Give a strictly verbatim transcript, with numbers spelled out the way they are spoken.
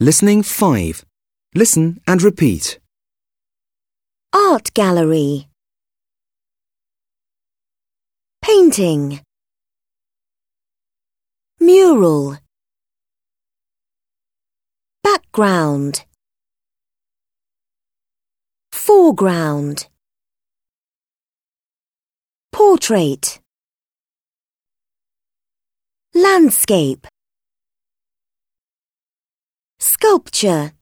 Listening five. Listen and repeat. Art gallery. Painting. Mural. Background. Foreground. Portrait. Landscape. Sculpture.